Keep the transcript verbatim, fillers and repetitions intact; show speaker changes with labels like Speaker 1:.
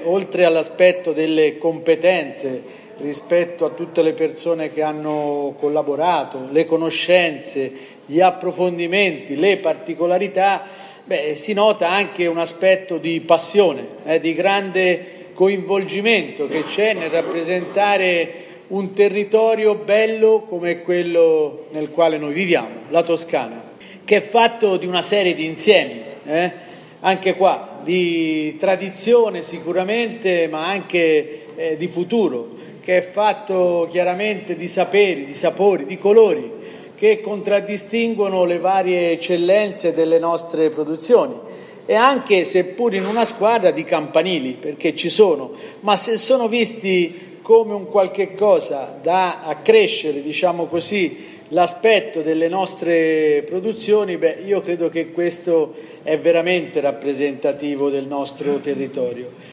Speaker 1: oltre all'aspetto delle competenze rispetto a tutte le persone che hanno collaborato, le conoscenze, gli approfondimenti, le particolarità, beh, si nota anche un aspetto di passione, eh, di grande coinvolgimento che c'è nel rappresentare un territorio bello come quello nel quale noi viviamo, la Toscana, che è fatto di una serie di insiemi, eh? anche qua, di tradizione sicuramente, ma anche eh, di futuro, che è fatto chiaramente di saperi, di sapori, di colori, che contraddistinguono le varie eccellenze delle nostre produzioni. E anche, seppur in una squadra, di campanili, perché ci sono, ma se sono visti come un qualche cosa da accrescere, diciamo così, l'aspetto delle nostre produzioni, beh, io credo che questo è veramente rappresentativo del nostro territorio.